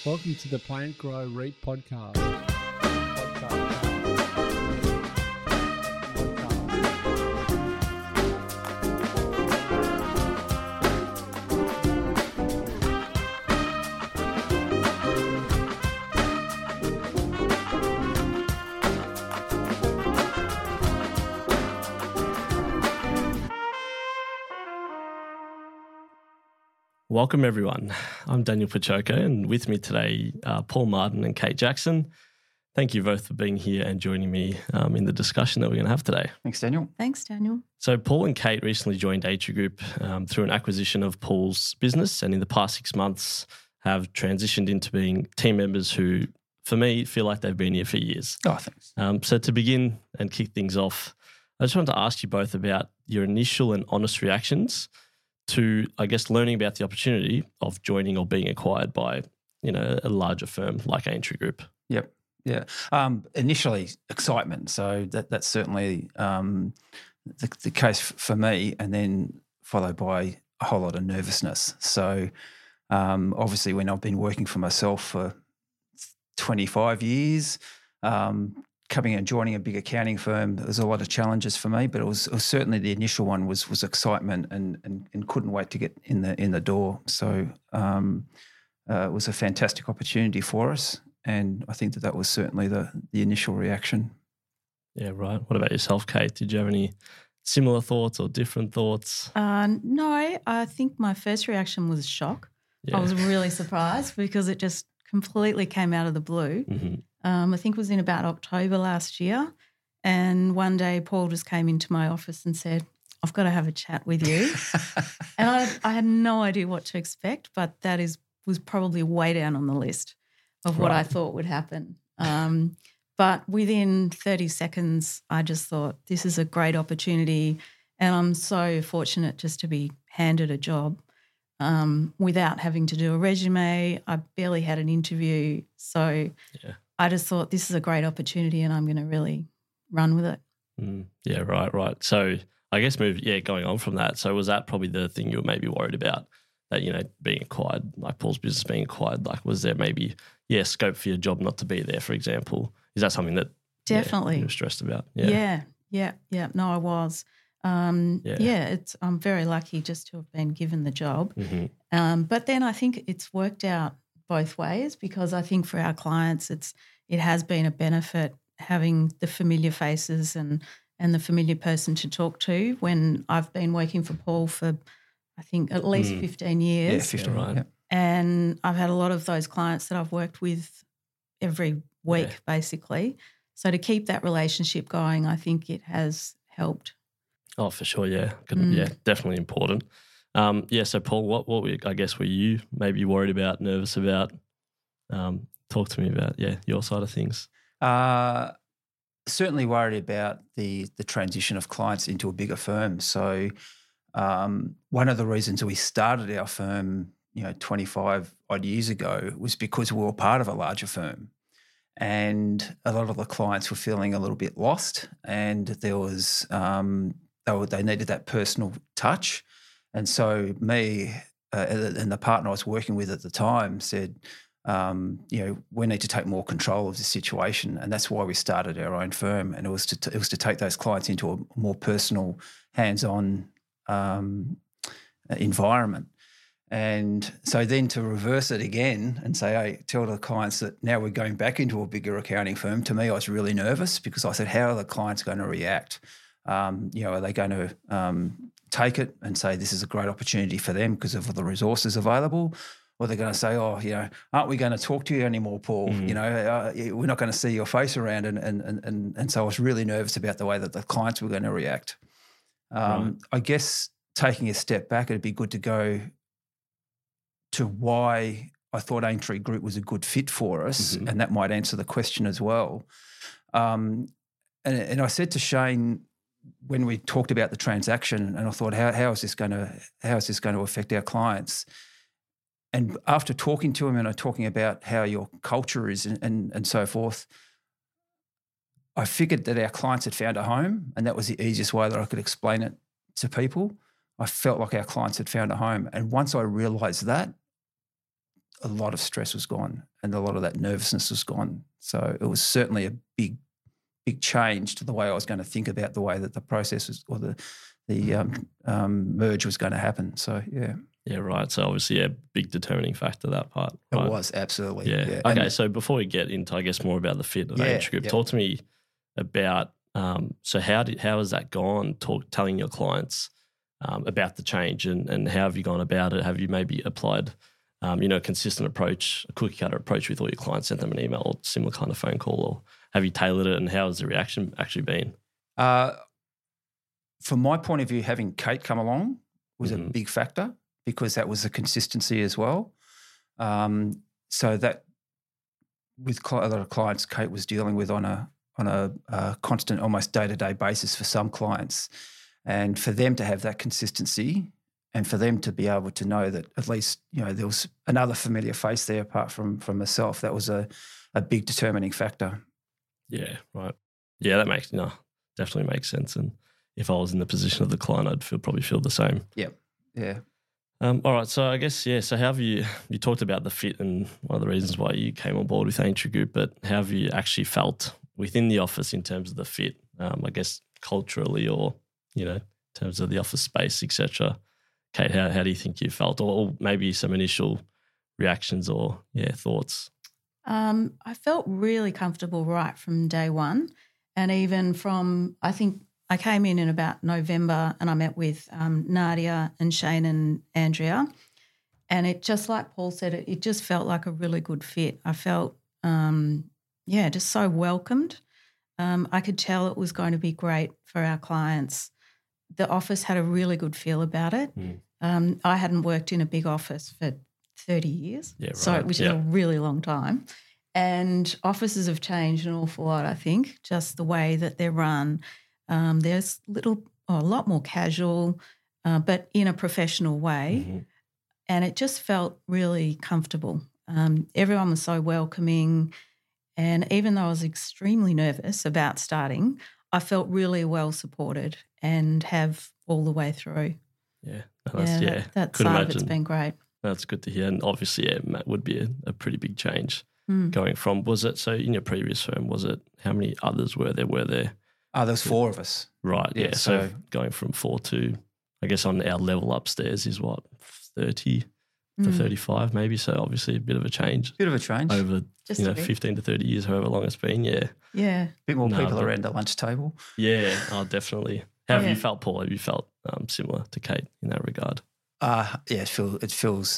Welcome to the Plant Grow REIT podcast. Welcome everyone. I'm Daniel Pachoka and with me today Paul Martin and Kate Jackson. Thank you both for being here and joining me in the discussion that we're going to have today. Thanks, Daniel. Thanks, Daniel. So Paul and Kate recently joined Atria Group through an acquisition of Paul's business, and in the past 6 months have transitioned into being team members who, for me, feel like they've been here for years. Oh, thanks. So to begin and kick things off, I just wanted to ask you both about your initial and honest reactions to, I guess, learning about the opportunity of joining or being acquired by, a larger firm like Atria Group. Yep. Yeah. Initially, excitement. So that's certainly the case for me, and then followed by a whole lot of nervousness. So obviously, when I've been working for myself for 25 years, coming and joining a big accounting firm, there was a lot of challenges for me, but it was certainly the initial one was excitement and couldn't wait to get in the door. So it was a fantastic opportunity for us, and I think that was certainly the initial reaction. Yeah, right. What about yourself, Kate? Did you have any similar thoughts or different thoughts? No, I think my first reaction was shock. Yeah. I was really surprised because it just completely came out of the blue. Mm-hmm. I think it was in about October last year, and one day Paul just came into my office and said, "I've got to have a chat with you." And I had no idea what to expect, but that was probably way down on the list of what I thought would happen. But within 30 seconds, I just thought, this is a great opportunity, and I'm so fortunate just to be handed a job without having to do a resume. I barely had an interview, so I just thought this is a great opportunity and I'm going to really run with it. Yeah, right. So I guess going on from that, so was that probably the thing you were maybe worried about, that, being acquired, like Paul's business being acquired, like was there maybe, scope for your job not to be there, for example? Is that something that definitely you were stressed about? Yeah. No, I was. I'm very lucky just to have been given the job. Mm-hmm. But then I think it's worked out both ways, because I think for our clients it has been a benefit having the familiar faces and the familiar person to talk to. When I've been working for Paul for, I think, at least 15 years. Yeah, 15, right. Yeah. And I've had a lot of those clients that I've worked with every week, basically. So to keep that relationship going, I think it has helped. Oh, for sure, yeah. Definitely important. So Paul, what were you maybe worried about, nervous about? Talk to me about, your side of things. Certainly worried about the transition of clients into a bigger firm. So one of the reasons we started our firm, 25 odd years ago, was because we were part of a larger firm. And a lot of the clients were feeling a little bit lost, and there was they needed that personal touch. And so me and the partner I was working with at the time said, we need to take more control of the situation, and that's why we started our own firm. And it was to take those clients into a more personal, hands-on environment. And so then to reverse it again and say, hey, tell the clients that now we're going back into a bigger accounting firm. To me, I was really nervous because I said, how are the clients going to react? Are they going to take it and say this is a great opportunity for them because of the resources available? Or they're going to say, aren't we going to talk to you anymore, Paul? Mm-hmm. We're not going to see your face around. And so I was really nervous about the way that the clients were going to react. Right. I guess taking a step back, it'd be good to go to why I thought Aintree Group was a good fit for us, and that might answer the question as well. And I said to Shane when we talked about the transaction, and I thought, how is this going to affect our clients? And after talking to him and talking about how your culture is and so forth, I figured that our clients had found a home, and that was the easiest way that I could explain it to people. I felt like our clients had found a home. And once I realised that, a lot of stress was gone and a lot of that nervousness was gone. So it was certainly a big change to the way I was going to think about the way that the process was, or the merge was going to happen. So, yeah. Yeah, right. So obviously, yeah, big determining factor, that part. It right? was, absolutely. Yeah. Okay, so before we get into, I guess, more about the fit of Age Group, talk to me about, so how has that gone, telling your clients about the change and how have you gone about it? Have you maybe applied, a consistent approach, a cookie cutter approach with all your clients, sent them an email or similar kind of phone call, or have you tailored it and how has the reaction actually been? From my point of view, having Kate come along was a big factor, because that was the consistency as well. So that with a lot of clients Kate was dealing with on a constant, almost day-to-day basis for some clients, and for them to have that consistency and for them to be able to know that at least, there was another familiar face there apart from myself, that was a big determining factor. Yeah, right. Yeah, that definitely makes sense. And if I was in the position of the client, I'd probably feel the same. Yep. Yeah. All right. So I guess, so how have you talked about the fit and one of the reasons why you came on board with Aintree Group, but how have you actually felt within the office in terms of the fit, I guess culturally or, in terms of the office space, etc. Kate, how do you think you felt, or maybe some initial reactions or, thoughts? I felt really comfortable right from day one, and even from, I think I came in about November and I met with Nadia and Shane and Andrea, and it just like Paul said, it just felt like a really good fit. I felt, just so welcomed. I could tell it was going to be great for our clients. The office had a really good feel about it. I hadn't worked in a big office for 30 years, which is a really long time. And offices have changed an awful lot, I think, just the way that they're run. There's a lot more casual, but in a professional way. And it just felt really comfortable. Everyone was so welcoming. And even though I was extremely nervous about starting, I felt really well supported and have all the way through. Yeah. That side of it's been great. That's good to hear. And obviously, Matt would be a pretty big change going from, was it, so in your previous firm, how many others were there? There's 4 of us. Right, yeah. So going from 4 to, I guess on our level upstairs is what, 30 to 35 maybe. So obviously a bit of a change. Over, 15 to 30 years, however long it's been, yeah. Yeah. A bit more people around the lunch table. Yeah, definitely. How have you felt, Paul? Have you felt similar to Kate in that regard? It feels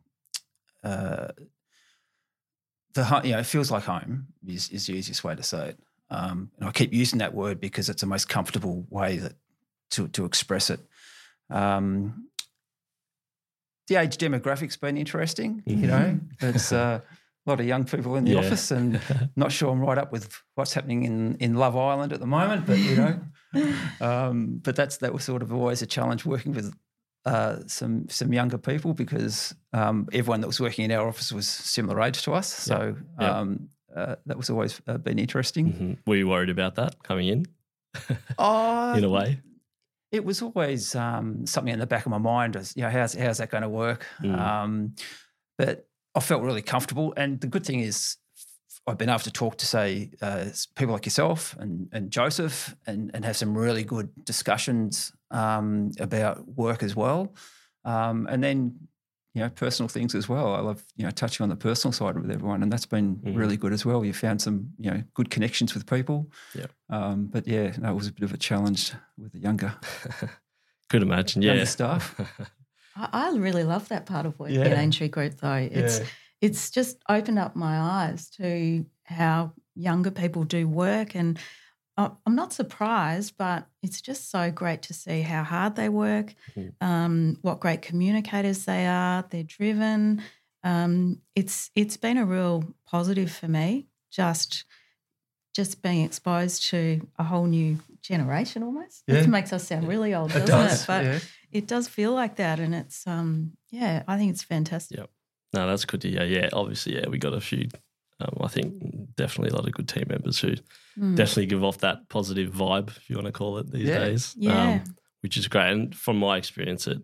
it feels like home is the easiest way to say it. And I keep using that word because it's the most comfortable way to express it. The age demographic's been interesting, It's a lot of young people in the office, and not sure I'm right up with what's happening in Love Island at the moment, but, but that was sort of always a challenge working with some younger people, because everyone that was working in our office was similar age to us. So that was always been interesting. Were you worried about that coming in? In a way? It was always something in the back of my mind, as, how's that going to work? But I felt really comfortable. And the good thing is I've been able to talk to, say, people like yourself and Joseph and have some really good discussions about work as well. And then, personal things as well. I love, touching on the personal side with everyone, and that's been really good as well. You found some, good connections with people. Yeah. But it was a bit of a challenge with the younger. Could imagine, younger staff. I really love that part of working at Aintree Group, though. It's just opened up my eyes to how younger people do work, and I'm not surprised, but it's just so great to see how hard they work, what great communicators they are. They're driven. It's been a real positive for me, just being exposed to a whole new generation almost. It makes us sound really old, doesn't it? But it does feel like that, and it's I think it's fantastic. Yep. No, that's good to hear. Yeah, obviously, we got a few. I think definitely a lot of good team members who definitely give off that positive vibe, if you want to call it, these days. Yeah. Which is great. And from my experience,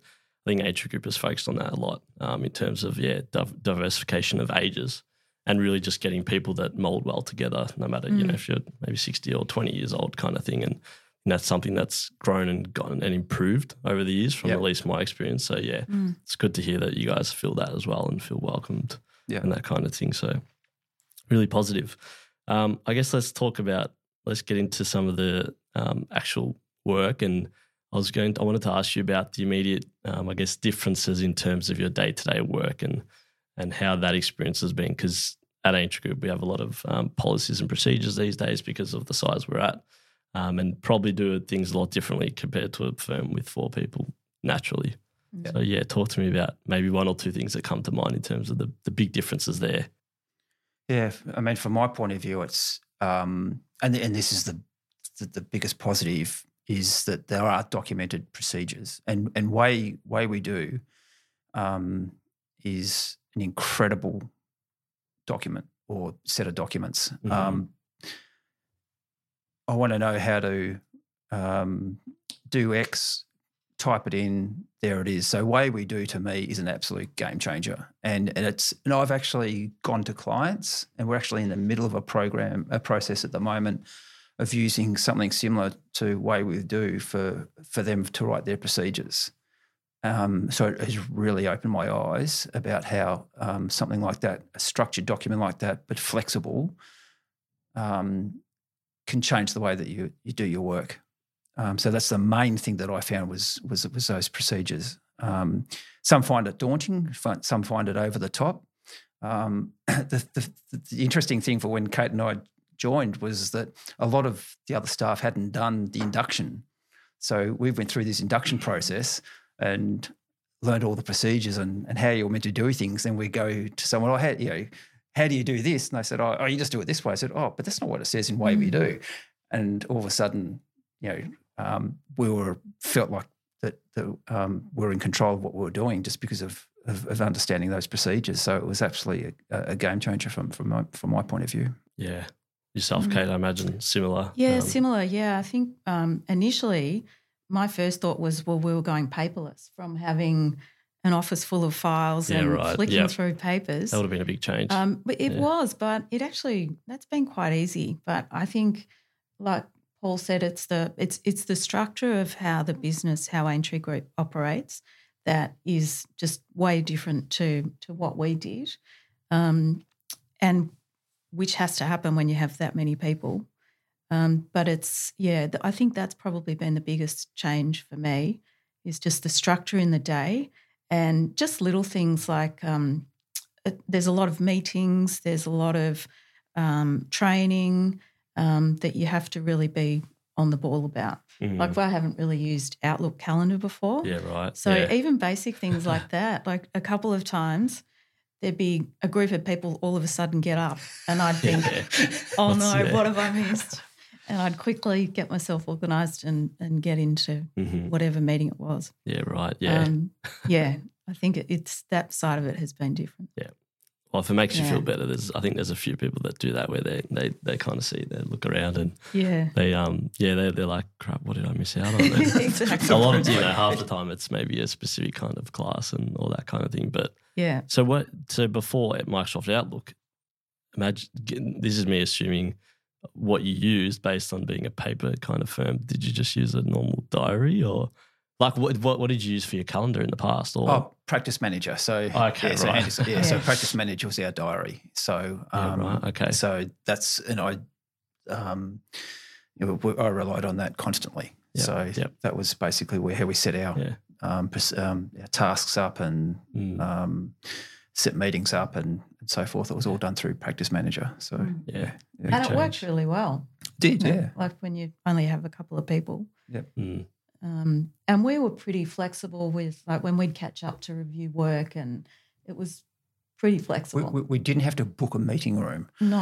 I think Atrium Group has focused on that a lot in terms of diversification of ages and really just getting people that mold well together, no matter if you're maybe 60 or 20 years old kind of thing. And that's something that's grown and gotten and improved over the years from at least my experience. So it's good to hear that you guys feel that as well and feel welcomed and that kind of thing. So really positive. I guess let's get into some of the actual work. And I wanted to ask you about the immediate, differences in terms of your day-to-day work and how that experience has been. Because at Atrium Group, we have a lot of policies and procedures these days because of the size we're at, and probably do things a lot differently compared to a firm with 4 people naturally. So talk to me about maybe 1 or 2 things that come to mind in terms of the big differences there. Yeah, I mean, from my point of view, it's and this is the biggest positive is that there are documented procedures, and way we do is an incredible document or set of documents. I want to know how to do X, type it in, there it is. So way we do to me is an absolute game changer. And I've actually gone to clients, and we're actually in the middle of a process at the moment of using something similar to way we do for them to write their procedures. So it has really opened my eyes about how something like that, a structured document like that, but flexible, can change the way that you do your work. So that's the main thing that I found was those procedures. Some find it daunting, some find it over the top. The interesting thing for when Kate and I joined was that a lot of the other staff hadn't done the induction. So we went through this induction process and learned all the procedures and how you're meant to do things. Then we go to someone, how do you do this? And they said, oh, you just do it this way. I said, oh, but that's not what it says in way we do. And all of a sudden, we felt like that we're in control of what we were doing just because of understanding those procedures. So it was absolutely a game changer from my point of view. Yeah. Yourself, Kate, I imagine similar. Yeah, similar. Yeah, I think initially my first thought was, well, we were going paperless from having an office full of files and flicking through papers. That would have been a big change. But it was, but that's been quite easy. But I think, like Paul said, it's the structure of how Aintree Group operates that is just way different to what we did, and which has to happen when you have that many people. But I think that's probably been the biggest change for me is just the structure in the day and just little things like there's a lot of meetings, there's a lot of training that you have to really be on the ball about. Like I haven't really used Outlook Calendar before. Yeah, right. So even basic things like that, like a couple of times there'd be a group of people all of a sudden get up and I'd think, what have I missed? And I'd quickly get myself organised and get into whatever meeting it was. Yeah, right, yeah. I think it's that side of it has been different. Yeah. Well, if it makes you feel better, I think there's a few people that do that where they kind of they look around and they're like, crap, what did I miss out on? Exactly. A lot of half the time it's maybe a specific kind of class and all that kind of thing. But yeah. So before at Microsoft Outlook, imagine this is me assuming what you used based on being a paper kind of firm. Did you just use a normal diary or? Like what did you use for your calendar in the past? Or Practice Manager. So so Practice Manager was our diary. So okay. So that's I relied on that constantly. Yep. So that was basically how we set our tasks up and set meetings up and so forth. It was all done through Practice Manager. So and it worked really well. Like when you only have a couple of people. Yep. And we were pretty flexible with like when we'd catch up to review work, and it was pretty flexible. We didn't have to book a meeting room. No.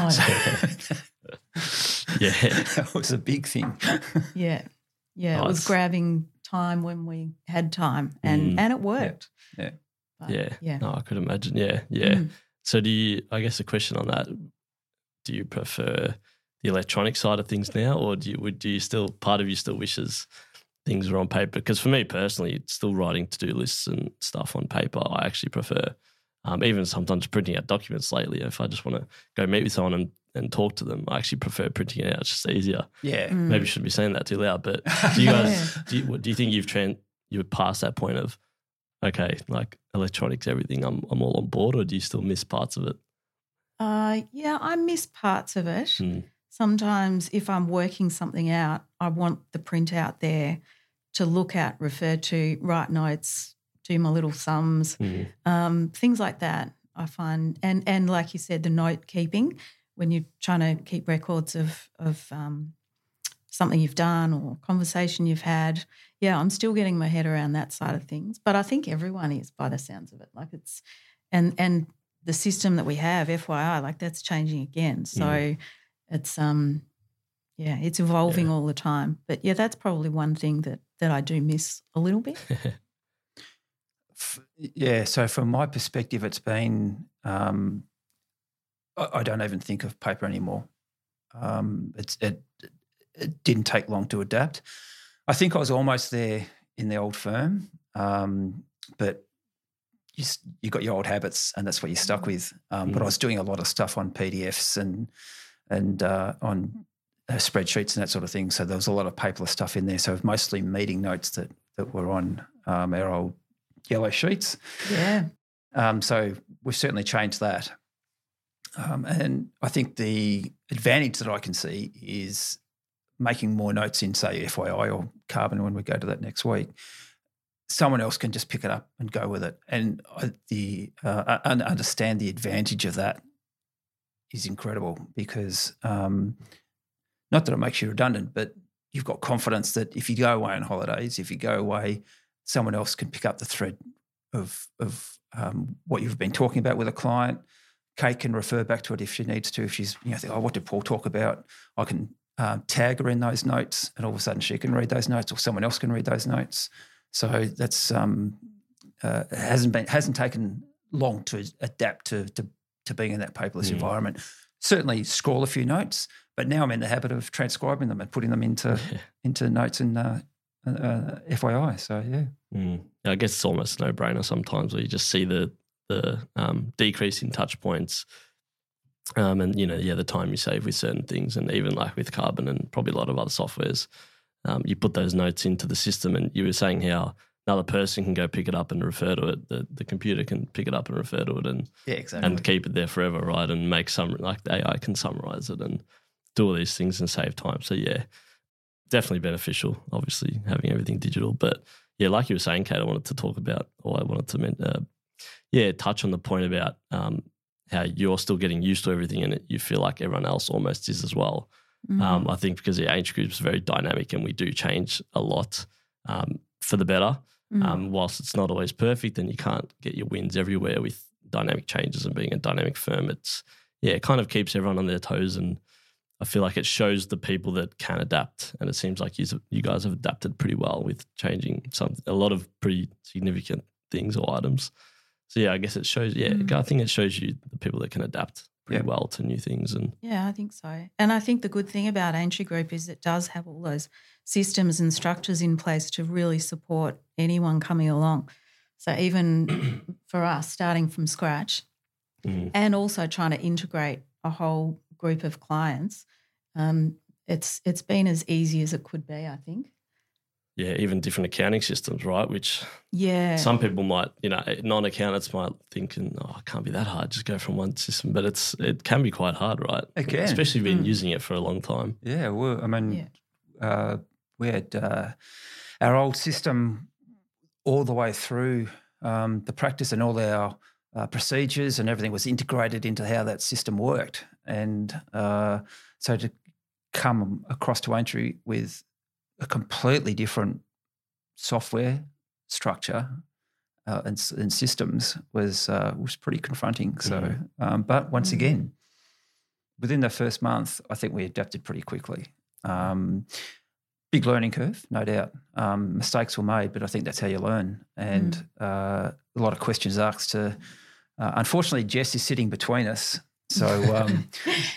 That was a big thing. Yeah. Nice. It was grabbing time when we had time, and it worked. Yeah. But, No, I could imagine. Yeah. So I guess a question on that, do you prefer the electronic side of things now, or do you still, part of you still wishes things are on paper. Because for me personally, still writing to-do lists and stuff on paper, I actually prefer. Even sometimes printing out documents lately, if I just want to go meet with someone and talk to them, I actually prefer printing it out. It's just easier. Yeah. Maybe shouldn't be saying that too loud, but do you guys do you think you've passed that point of, okay, like electronics, everything, I'm all on board, or do you still miss parts of it? Yeah, I miss parts of it. Sometimes if I'm working something out, I want the printout there to look at, refer to, write notes, do my little sums, things like that. I find, and like you said, the note keeping, when you're trying to keep records of something you've done or conversation you've had. Yeah, I'm still getting my head around that side of things, but I think everyone is, by the sounds of it. Like it's, and the system that we have, FYI, like that's changing again. So it's it's evolving all the time. But yeah, that's probably one thing that I do miss a little bit. Yeah, so from my perspective, it's been I don't even think of paper anymore. It didn't take long to adapt. I think I was almost there in the old firm, but you got your old habits, and that's what you're stuck with. But I was doing a lot of stuff on PDFs and on spreadsheets and that sort of thing. So there was a lot of paperless stuff in there. So mostly meeting notes that were on our old yellow sheets. Yeah. So we've certainly changed that. And I think the advantage that I can see is making more notes in, say, FYI or Carbon when we go to that next week. Someone else can just pick it up and go with it. And understand the advantage of that is incredible because not that it makes you redundant, but you've got confidence that if you go away on holidays, if you go away, someone else can pick up the thread of what you've been talking about with a client. Kate can refer back to it if she needs to. If she's, think, what did Paul talk about? I can tag her in those notes, and all of a sudden she can read those notes, or someone else can read those notes. So that's hasn't taken long to adapt to being in that paperless environment. Certainly scroll a few notes, but now I'm in the habit of transcribing them and putting them into notes and FYI. So yeah. I guess it's almost a no-brainer sometimes where you just see the decrease in touch points, and the time you save with certain things, and even like with Carbon and probably a lot of other softwares, you put those notes into the system, and you were saying how another person can go pick it up and refer to it. The computer can pick it up and refer to it, and and keep it there forever, right? And make the AI can summarize it and do all these things and save time. So yeah, definitely beneficial. Obviously having everything digital, but yeah, like you were saying, Kate, I wanted to talk about, or I wanted to touch on the point about how you're still getting used to everything and you feel like everyone else almost is as well. I think because the age group is very dynamic and we do change a lot for the better. Whilst it's not always perfect and you can't get your wins everywhere with dynamic changes and being a dynamic firm, it kind of keeps everyone on their toes, and I feel like it shows the people that can adapt, and it seems like you guys have adapted pretty well with changing a lot of pretty significant things or items. So yeah, I guess it shows. Yeah, I think it shows you the people that can adapt pretty well to new things. And yeah, I think so. And I think the good thing about Aintree Group is it does have all those systems and structures in place to really support anyone coming along. So even for us, starting from scratch, and also trying to integrate a whole group of clients, it's been as easy as it could be, I think. Yeah, even different accounting systems, right? Which some people might, non-accountants might think, it can't be that hard, just go from one system. But it can be quite hard, right? It can. Especially if you've been using it for a long time. Yeah, well, I mean, we had our old system all the way through the practice, and all our procedures and everything was integrated into how that system worked. And so to come across to Aintree with a completely different software structure and systems was pretty confronting. So, but once again, within the first month, I think we adapted pretty quickly. Big learning curve, no doubt. Mistakes were made, but I think that's how you learn. And a lot of questions asked. Unfortunately, Jess is sitting between us, so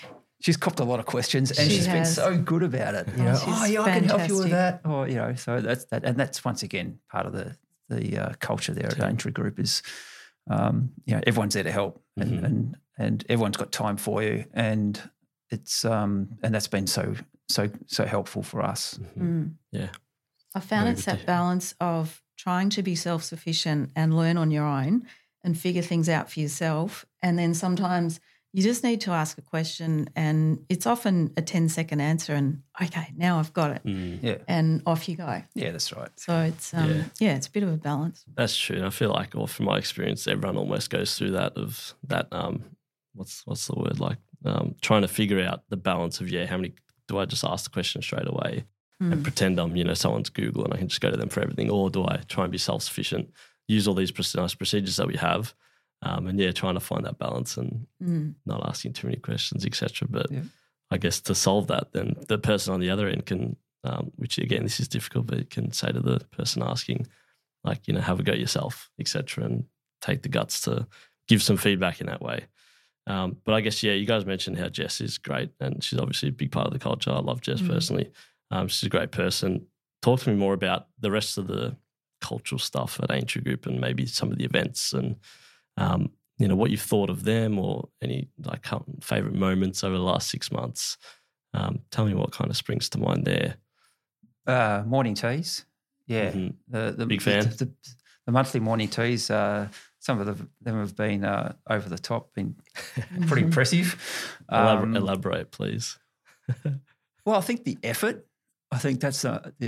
she's copped a lot of questions, and She she's been has. so good about it. You Oh, know, she's I can help you with fantastic. that. Or so that's that, and that's once again part of the culture there at Aintree Group is, everyone's there to help, and everyone's got time for you, and it's and that's been so helpful for us. Yeah. I found Very it's good to that balance of trying to be self-sufficient and learn on your own and figure things out for yourself. And then sometimes you just need to ask a question, and it's often a 10-second answer and, okay, now I've got it. Yeah, And off you go. yeah, that's right. So it's it's a bit of a balance. That's true. And I feel like, or from my experience, everyone almost goes through that of that. What's the word, like trying to figure out the balance of how many do I just ask the question straight away and pretend I'm someone's Google and I can just go to them for everything, or do I try and be self-sufficient, use all these nice procedures that we have, and trying to find that balance and not asking too many questions, etc. But I guess to solve that, then the person on the other end can, which again, this is difficult, but it can say to the person asking, like, have a go yourself, etc., and take the guts to give some feedback in that way. But I guess, you guys mentioned how Jess is great, and she's obviously a big part of the culture. I love Jess personally. She's a great person. Talk to me more about the rest of the cultural stuff at Aintree Group and maybe some of the events and, what you've thought of them, or any favourite moments over the last 6 months. Tell me what kind of springs to mind there. Morning teas, the Big fan. The monthly morning teas. Some of them have been over the top, been pretty impressive. Elaborate, please. Well, I think the effort. I think that's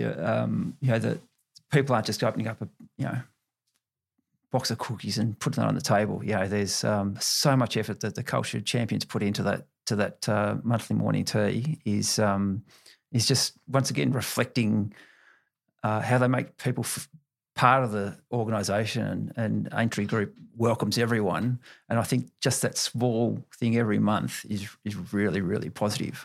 the people aren't just opening up a box of cookies and putting it on the table. There's so much effort that the culture champions put into that monthly morning tea is just once again reflecting how they make people part of the organisation, and Aintree Group welcomes everyone. And I think just that small thing every month is really, really positive.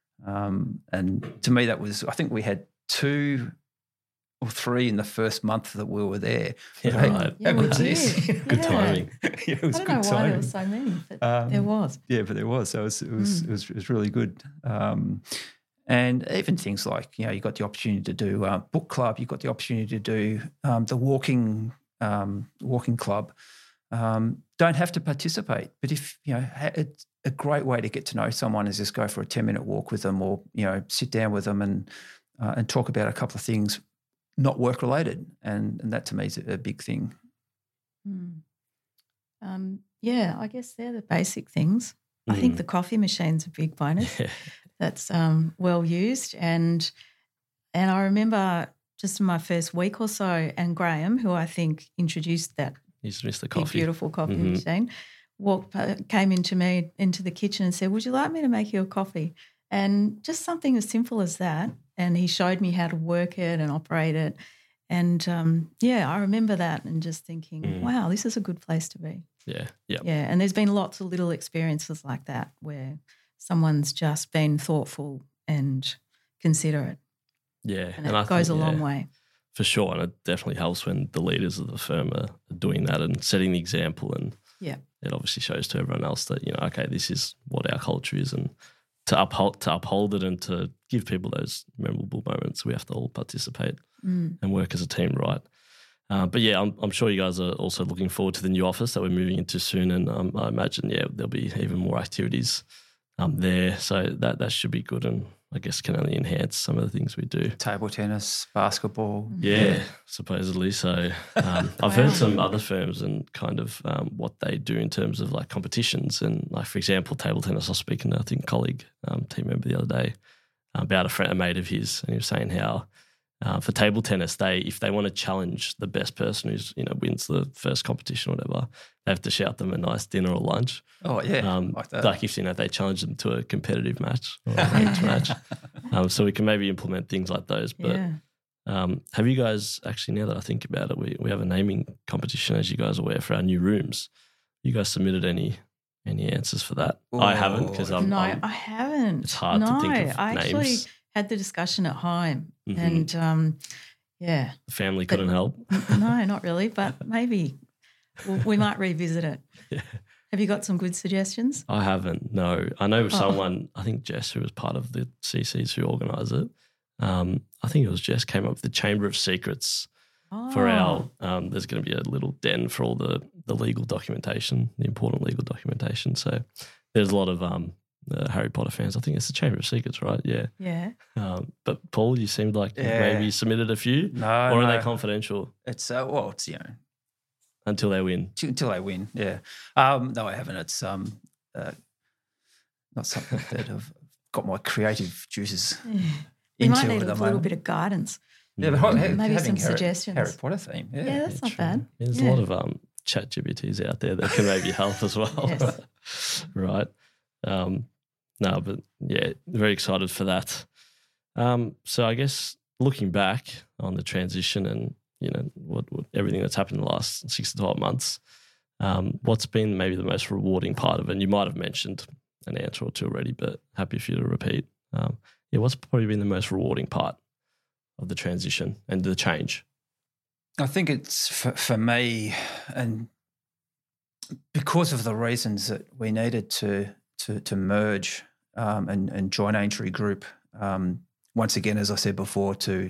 And to me, that was, I think we had 2 or 3 in the first month that we were there. Yeah, right. How we good is this? did. Good timing. It was I don't good know why timing. there were so many, but there was. Yeah, but there was. So it was really good. And even things like, you got the opportunity to do book club, you got the opportunity to do the walking club. Don't have to participate, but if, it's a great way to get to know someone is just go for a 10-minute walk with them, or, sit down with them and talk about a couple of things not work related. And that to me is a big thing. I guess they're the basic things. I think the coffee machine's a big bonus. That's well used. And I remember just in my first week or so, and Graham, who I think introduced that He's Mr. big, Coffee. beautiful coffee machine, came into the kitchen and said, "Would you like me to make you a coffee?" And just something as simple as that. And he showed me how to work it and operate it. And, I remember that and just thinking, wow, this is a good place to be. Yeah. Yeah, and there's been lots of little experiences like that where someone's just been thoughtful and considerate. Yeah. And it I goes think, a long way. For sure. And it definitely helps when the leaders of the firm are doing that and setting the example. And it obviously shows to everyone else that, okay, this is what our culture is. And to uphold it and to give people those memorable moments, we have to all participate and work as a team, right? But I'm sure you guys are also looking forward to the new office that we're moving into soon, and I imagine there'll be even more activities there, so that should be good, and I guess can only enhance some of the things we do. Table tennis, basketball. Yeah, supposedly. So I've heard some other firms and kind of what they do in terms of like competitions, and like for example, table tennis. I was speaking to, I think, a colleague, team member the other day about a mate of his, and he was saying how for table tennis, if they want to challenge the best person who's wins the first competition or whatever, they have to shout them a nice dinner or lunch. Oh yeah, like that. Like if they challenge them to a competitive match or a ranked match. So we can maybe implement things like those. But have you guys actually, now that I think about it, we have a naming competition, as you guys are aware, for our new rooms. You guys submitted any answers for that? I haven't, because I haven't. It's hard to think of I names. actually had the discussion at home, and the family couldn't help. No, not really, but maybe we might revisit it. Have you got some good suggestions? I haven't. No, I know someone. I think Jess, who was part of the CCs who organised it. I think it was Jess came up with the Chamber of Secrets for our. There's going to be a little den for all the legal documentation, the important legal documentation. So there's a lot of Harry Potter fans. I think it's the Chamber of Secrets, right? Yeah. Yeah. But Paul, you seemed like you maybe submitted a few. No, or are they confidential? It's it's Until they win. Until they win, yeah. No, I haven't. It's not something that I've got my creative juices You into might need at a the little moment. bit of guidance. Yeah, but Maybe having some suggestions. Harry Potter theme, yeah. Yeah, that's not true. bad. There's a lot of chat GPTs out there that can maybe help as well. Yes. Right. No, but yeah, very excited for that. So I guess looking back on the transition and, you know, what everything that's happened in the last 6 to 12 months, what's been maybe the most rewarding part of it? And you might have mentioned an answer or two already, but happy for you to repeat. What's probably been the most rewarding part of the transition and the change? I think it's for me, and because of the reasons that we needed to merge and join Aintree Group. Once again, as I said before,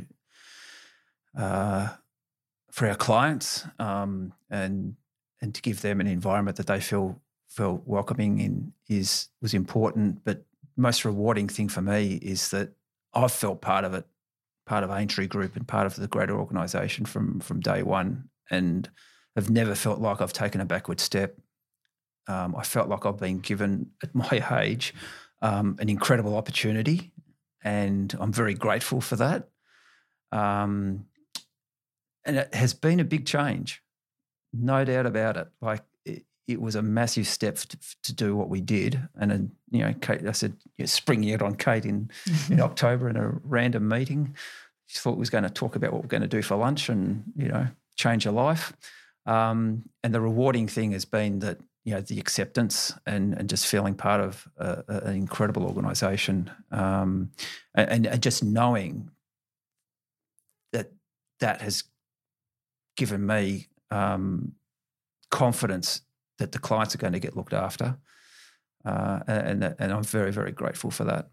for our clients and to give them an environment that they feel welcoming in was important. But most rewarding thing for me is that I've felt part of it, part of Aintree Group and part of the greater organisation from day one, and have never felt like I've taken a backward step. I felt like I've been given, at my age, an incredible opportunity, and I'm very grateful for that. And it has been a big change, no doubt about it. Like it was a massive step to do what we did. And then, you know, Kate, I said, springing it on Kate in October in a random meeting. She thought we was going to talk about what we're going to do for lunch and, you know, change her life. And the rewarding thing has been that, you know, the acceptance and just feeling part of an incredible organisation, and just knowing that has given me confidence that the clients are going to get looked after, and I'm very, very grateful for that.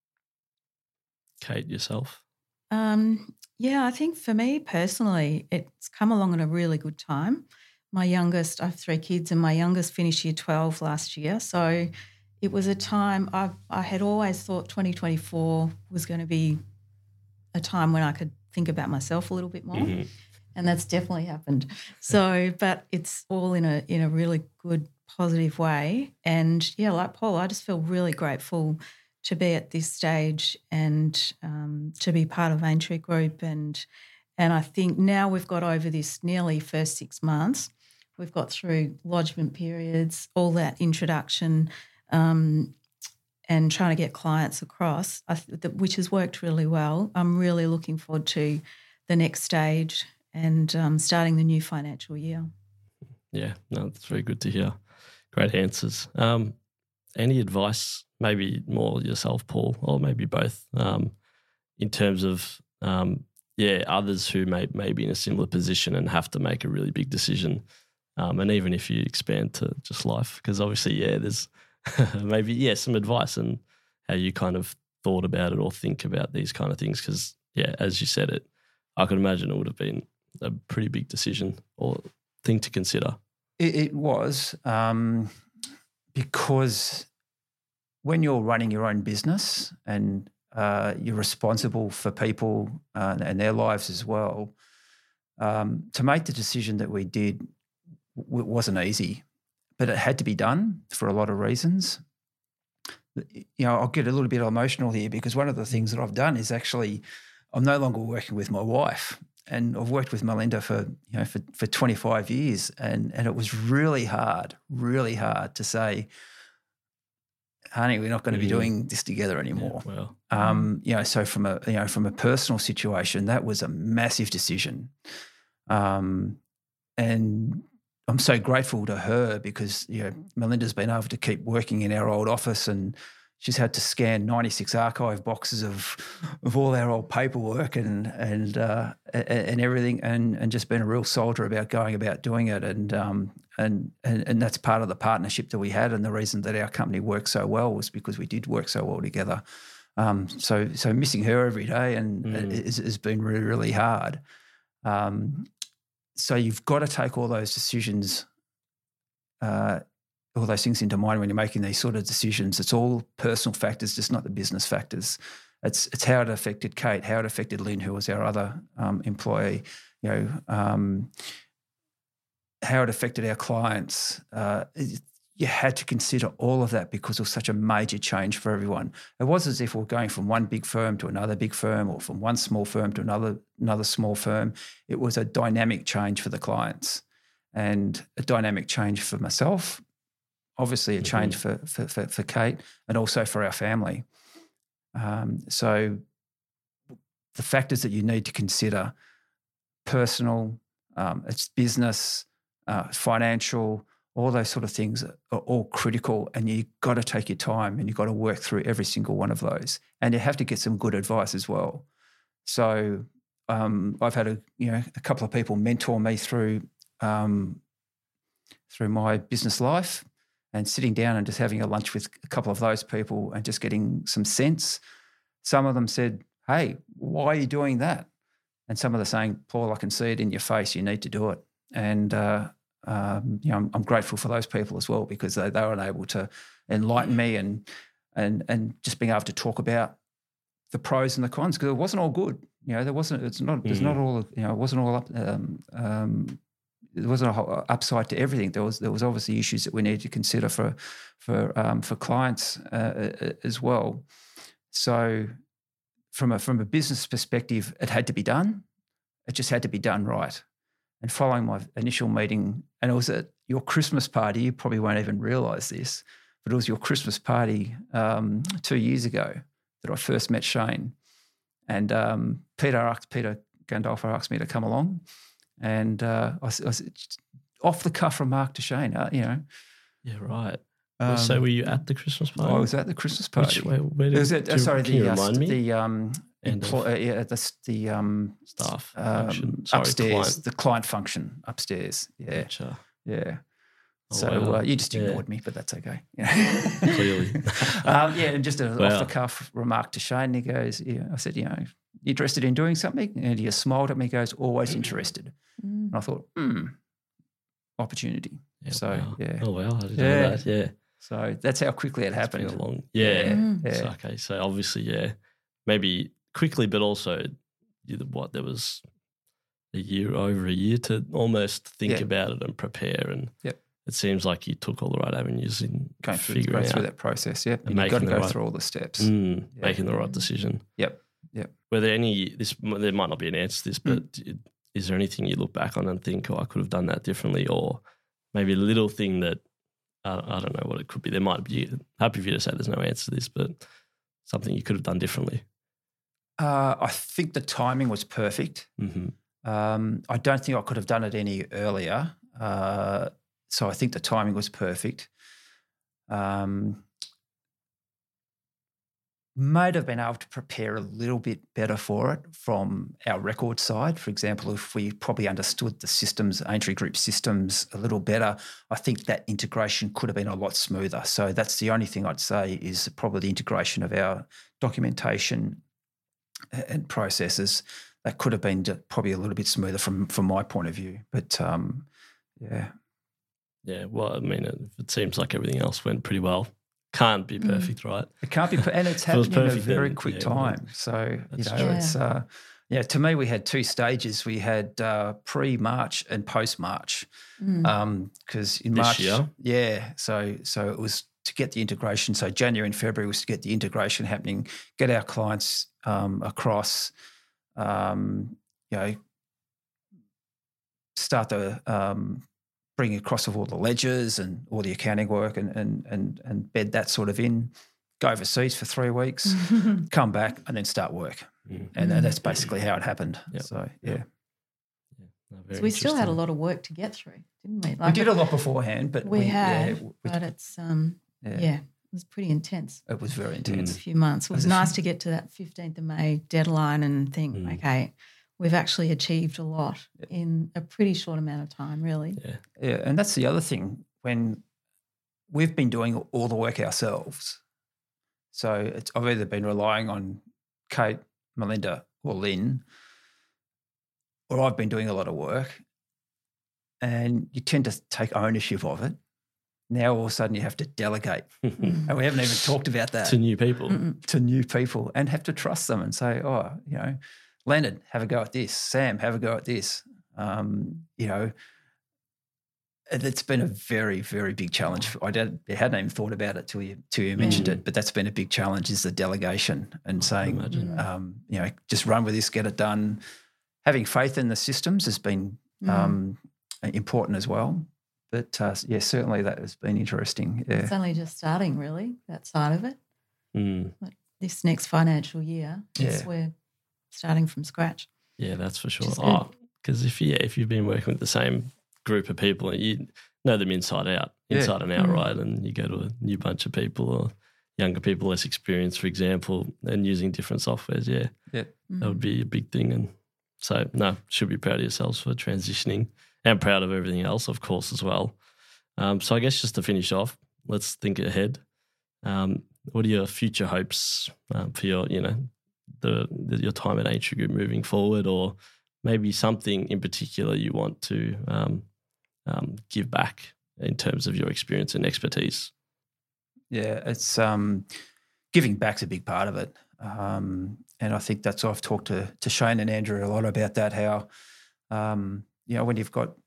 Kate, yourself? Yeah, I think for me personally, it's come along at a really good time. My youngest, I have 3 kids, and my youngest finished year 12 last year. So it was a time I had always thought 2024 was going to be a time when I could think about myself a little bit more. Mm-hmm. And that's definitely happened. So, but it's all in a really good, positive way. And yeah, like Paul, I just feel really grateful to be at this stage and to be part of Aintree Group. And I think now we've got over this nearly first 6 months. We've got through lodgement periods, all that introduction, and trying to get clients across, which has worked really well. I'm really looking forward to the next stage and starting the new financial year. Yeah, no, that's very good to hear. Great answers. Any advice, maybe more yourself, Paul, or maybe both, in terms of, others who may be in a similar position and have to make a really big decision, and even if you expand to just life, because obviously, there's maybe, some advice and how you kind of thought about it or think about these kind of things, because, as you said it, I could imagine it would have been a pretty big decision or thing to consider. It was, because when you're running your own business and you're responsible for people and their lives as well, to make the decision that we did wasn't easy, but it had to be done for a lot of reasons. You know, I'll get a little bit emotional here because one of the things that I've done is actually I'm no longer working with my wife. And I've worked with Melinda for 25 years, and it was really hard to say, honey, we're not going to be doing this together anymore. Yeah, well. So from a personal situation, that was a massive decision, and I'm so grateful to her because Melinda's been able to keep working in our old office and she's had to scan 96 archive boxes of all our old paperwork and everything, and just been a real soldier about going about doing it, and that's part of the partnership that we had, and the reason that our company worked so well was because we did work so well together. So missing her every day has been really, really hard. So you've got to take all those decisions, all those things into mind when you're making these sort of decisions. It's all personal factors, just not the business factors. It's how it affected Kate, how it affected Lynn, who was our other employee, how it affected our clients. You had to consider all of that because it was such a major change for everyone. It was as if we were going from one big firm to another big firm, or from one small firm to another small firm. It was a dynamic change for the clients and a dynamic change for myself, obviously a change for Kate, and also for our family. So the factors that you need to consider: personal, it's business, financial, all those sort of things are all critical, and you've got to take your time and you've got to work through every single one of those. And you have to get some good advice as well. So I've had a couple of people mentor me through my business life, and sitting down and just having a lunch with a couple of those people and just getting some sense. Some of them said, "Hey, why are you doing that?" And some of them saying, "Paul, I can see it in your face. You need to do it." And I'm grateful for those people as well, because they were able to enlighten me and just being able to talk about the pros and the cons, because it wasn't all good. There wasn't. It's not. There's not all. It wasn't all up. There wasn't a whole upside to everything. There was obviously issues that we needed to consider for clients as well. So from a business perspective, it had to be done. It just had to be done right. And following my initial meeting, and it was at your Christmas party, you probably won't even realise this, but it was your Christmas party 2 years ago that I first met Shane. And Peter Gandolfo asked me to come along, and I was off the cuff remark to Shane, Yeah, right. So were you at the Christmas party? I was at the Christmas party. Where did, can you remind me? The staff function. Upstairs, the client function upstairs. Yeah, Gotcha. Yeah. Oh, So wow. you just ignored me, but that's okay. Yeah. Clearly. And just an off-the-cuff remark to Shane. He goes, I said, you interested in doing something? And he smiled at me, goes, always interested. And I thought, opportunity. Yeah, So, wow. yeah. Oh, wow. I didn't know that. Yeah. So that's how quickly it happened. It's been a long, yeah. Yeah. Okay. So obviously, yeah, maybe quickly, but also there was over a year to almost think about it and prepare. And it seems like you took all the right avenues in going through that process. Yep. And you've got to go through all the steps. Making the right decision. Yep. Were there there might not be an answer to this, but is there anything you look back on and think, I could have done that differently, or maybe a little thing that, I don't know what it could be. There might be, happy for you to say there's no answer to this, but something you could have done differently. I think the timing was perfect. Mm-hmm. I don't think I could have done it any earlier. So I think the timing was perfect. Might have been able to prepare a little bit better for it from our record side. For example, if we probably understood the systems, Aintree Group systems a little better, I think that integration could have been a lot smoother. So that's the only thing I'd say is probably the integration of our documentation and processes. That could have been probably a little bit smoother from my point of view. But, yeah. Yeah, well, I mean, it seems like everything else went pretty well. Can't be perfect, right? It can't be, and it's happening in a very quick time. So, it's, to me, we had two stages. We had pre-March and post-March. Because in March, so it was to get the integration. So January and February was to get the integration happening, get our clients across, start the bring across of all the ledgers and all the accounting work and bed that sort of in, go overseas for 3 weeks, come back and then start work. And that's basically how it happened. Yep. So, yeah. So we still had a lot of work to get through, didn't we? We did a lot beforehand, but but it's, it was pretty intense. It was very A intense. few months. It was nice to get to that 15th of May deadline and think, okay, we've actually achieved a lot in a pretty short amount of time, really. Yeah, and that's the other thing. When we've been doing all the work ourselves, so I've either been relying on Kate, Melinda or Lynn, or I've been doing a lot of work, and you tend to take ownership of it. Now all of a sudden you have to delegate, and we haven't even talked about that. To new people. To new people, and have to trust them and say, oh, Leonard, have a go at this. Sam, have a go at this. It's been a very, very big challenge. I hadn't even thought about it till you mentioned it, but that's been a big challenge, is the delegation and saying, just run with this, get it done. Having faith in the systems has been important as well. But, certainly that has been interesting. Yeah. It's only just starting, really, that side of it. Like this next financial year, we're starting from scratch. Yeah, that's for sure. Because if you've been working with the same group of people, you know them inside and out, right? And you go to a new bunch of people or younger people, less experienced, for example, and using different softwares, that would be a big thing. And so, should be proud of yourselves for transitioning, and proud of everything else, of course, as well. So I guess just to finish off, let's think ahead. What are your future hopes for your, your time at Aintree Group moving forward, or maybe something in particular you want to give back in terms of your experience and expertise? Yeah, it's giving back's a big part of it. And I think that's why I've talked to Shane and Andrew a lot about that, how, when you've got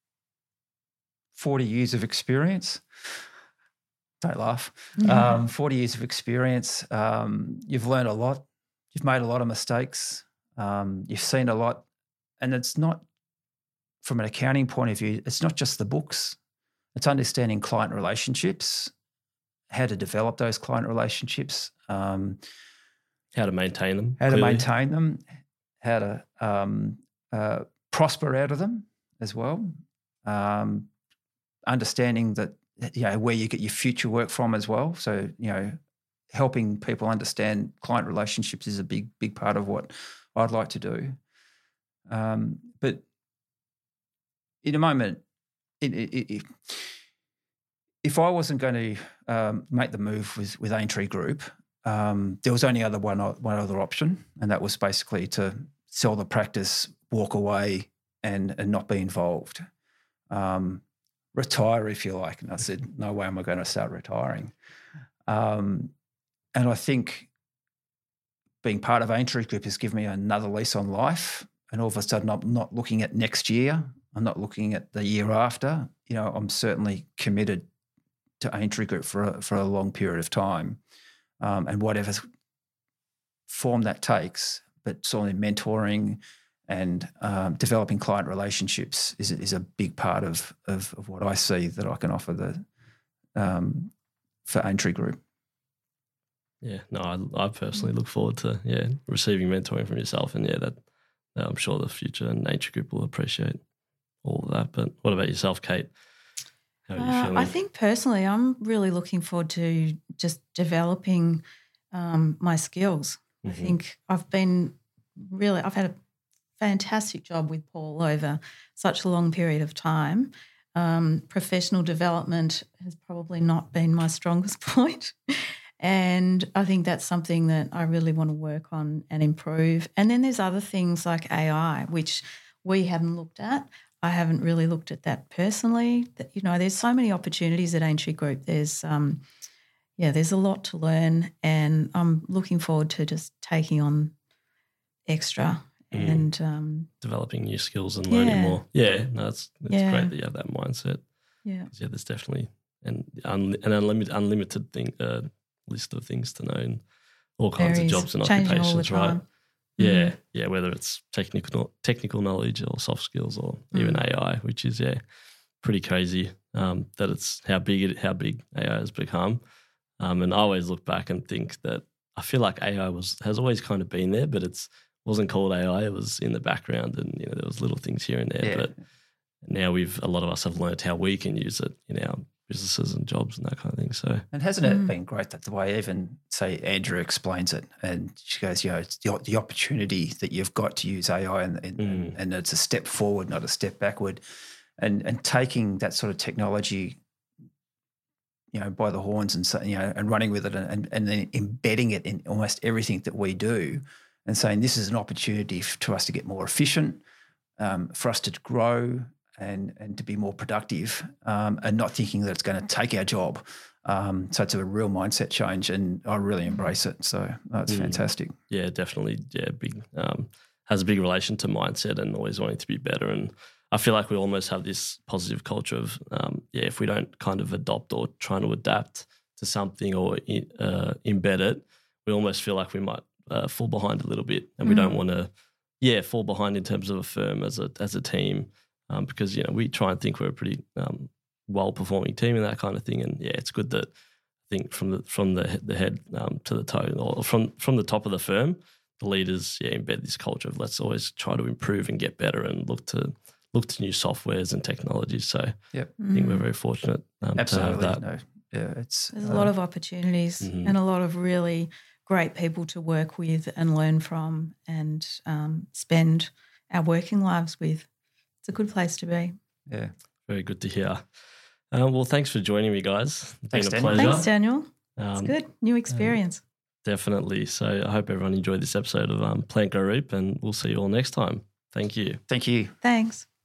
40 years of experience, don't laugh, 40 years of experience, you've learned a lot, you've made a lot of mistakes, you've seen a lot, and it's not, from an accounting point of view, it's not just the books, it's understanding client relationships, how to develop those client relationships, how to maintain them, how to prosper out of them as well, understanding that, where you get your future work from as well. So, helping people understand client relationships is a big part of what I'd like to do. But in a moment, if I wasn't going to make the move with Aintree Group, there was only one other option, and that was basically to sell the practice, walk away, and not be involved. Retire, if you like. And I said, no way am I going to start retiring. And I think being part of Aintree Group has given me another lease on life. And all of a sudden, I'm not looking at next year. I'm not looking at the year after. I'm certainly committed to Aintree Group for a long period of time, and whatever form that takes. But certainly mentoring and developing client relationships is a big part of what I see that I can offer for Aintree Group. Yeah, no, I personally look forward to receiving mentoring from yourself, and that I'm sure the future and Aintree Group will appreciate all of that. But what about yourself, Kate? How are you feeling? I think personally, I'm really looking forward to just developing my skills. I think I've had a fantastic job with Paul over such a long period of time. Professional development has probably not been my strongest point. And I think that's something that I really want to work on and improve. And then there's other things like AI, which we haven't looked at. I haven't really looked at that personally. There's so many opportunities at Aintree Group. There's a lot to learn, and I'm looking forward to just taking on extra and developing new skills and learning more. Yeah, no, it's great that you have that mindset. Yeah, there's definitely an unlimited list of things to know, and all kinds of jobs and occupations, right? Yeah, whether it's technical knowledge or soft skills or even AI, which is pretty crazy that it's how big AI has become. And I always look back and think that I feel like AI has always kind of been there, but it wasn't called AI. It was in the background, and there was little things here and there. Yeah. But now a lot of us have learned how we can use it in our businesses and jobs and that kind of thing. So, And hasn't it been great that the way even, say, Andrew explains it, and she goes, it's the opportunity that you've got to use AI and it's a step forward, not a step backward, and taking that sort of technology, by the horns and and running with it and then embedding it in almost everything that we do, and saying this is an opportunity to us to get more efficient, for us to grow and to be more productive, and not thinking that it's going to take our job. So it's a real mindset change, and I really embrace it. So that's fantastic. Yeah, definitely. Yeah, big has a big relation to mindset and always wanting to be better. And I feel like we almost have this positive culture of, if we don't kind of adopt or trying to adapt to something or embed it, we almost feel like we might fall behind a little bit, and we don't want to, fall behind in terms of a firm as a team, because we try and think we're a pretty well-performing team and that kind of thing. And it's good that I think from the head to the toe, or from the top of the firm, the leaders embed this culture of let's always try to improve and get better and look to new softwares and technologies. So I think we're very fortunate to have that. No. Yeah, there's a lot of opportunities and a lot of really great people to work with and learn from and spend our working lives with. It's a good place to be. Yeah. Very good to hear. Well, thanks for joining me, guys. It's Thanks, been a Daniel. pleasure. Thanks, Daniel. It's good. New experience. Definitely. So I hope everyone enjoyed this episode of Plant Grow Reap, and we'll see you all next time. Thank you. Thank you. Thanks.